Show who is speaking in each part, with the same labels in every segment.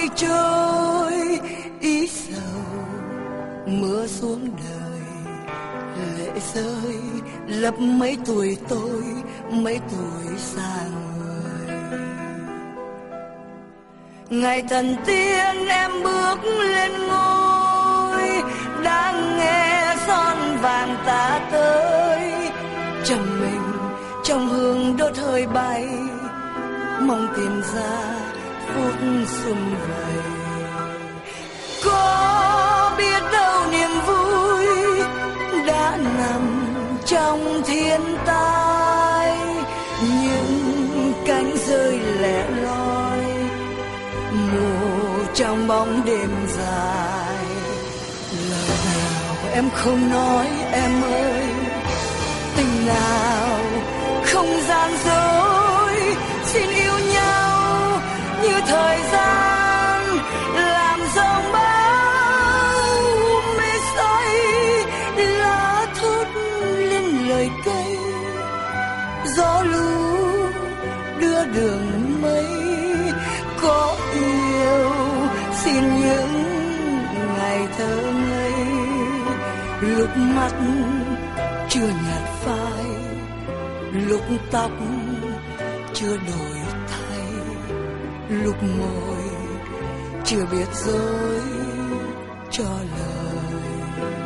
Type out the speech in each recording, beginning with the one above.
Speaker 1: mây trôi ý sầu mưa xuống đời, lệ rơi lấp mấy tuổi tôi, mấy tuổi xa người. Ngày thần tiên em bước lên ngôi, đang nghe son vàng ta tới, trầm mình trong hương đốt hơi bay, mong tìm ra phút xuân vầy. Có biết đâu niềm vui đã nằm trong thiên tai, những cánh rơi lẻ loi mù trong bóng đêm dài. Lời nào em không nói em ơi, tình nào không gian dối, xin yêu nhau như thời gian làm dòng bão mê say, lá thốt lên lời cây, gió lù đưa đường mây. Có yêu xin những ngày thơ ngây, lúc mắt chưa nhạt phai, lúc tóc chưa đổi thay, lúc môi chưa biết dối cho lời.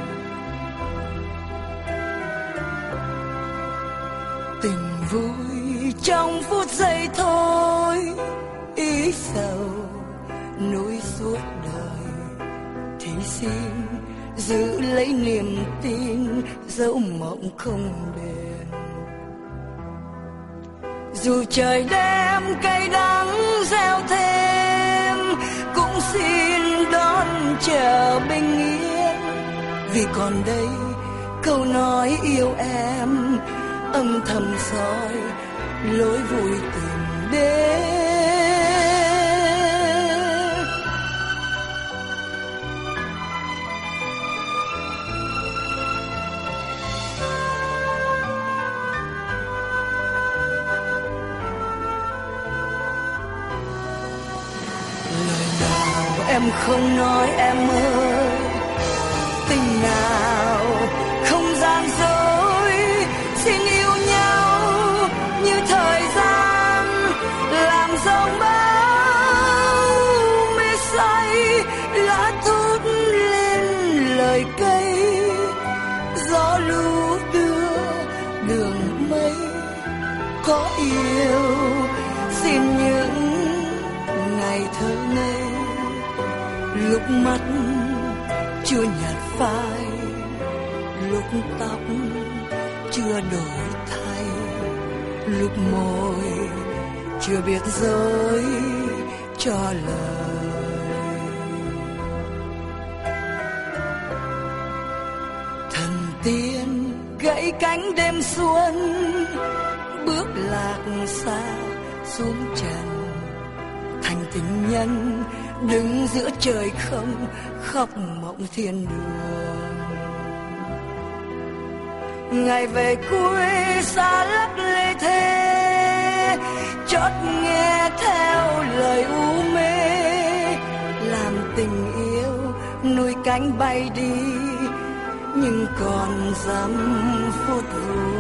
Speaker 1: Tình vui trong phút giây thôi, ý sầu nối suốt đời, thì xin giữ lấy niềm tin dẫu mộng không đền. Dù trời đem cay đắng gieo thêm, cũng xin đón chờ bình yên, vì còn đây câu nói yêu em âm thầm soi lối vui tình đến. Em không nói em ơi, tình nào không gian dối, xin yêu nhau như thời gian làm dòng bão mê say, lá thốt lên lời cây, gió lù đưa đường mây. Có yêu xin những ngày thơ ngây, lúc mắt chưa nhạt phai, lúc tóc chưa đổi thay, lúc môi chưa biết dối cho lời. Thần tiên gãy cánh đêm xuân, bước lạc xa xuống trần, thành tình nhân đứng giữa trời không khóc mộng thiên đường. Ngày về quê xa lắc lê thế, chót nghe theo lời u mê, làm tình yêu nuôi cánh bay đi, nhưng còn dăm phút vui.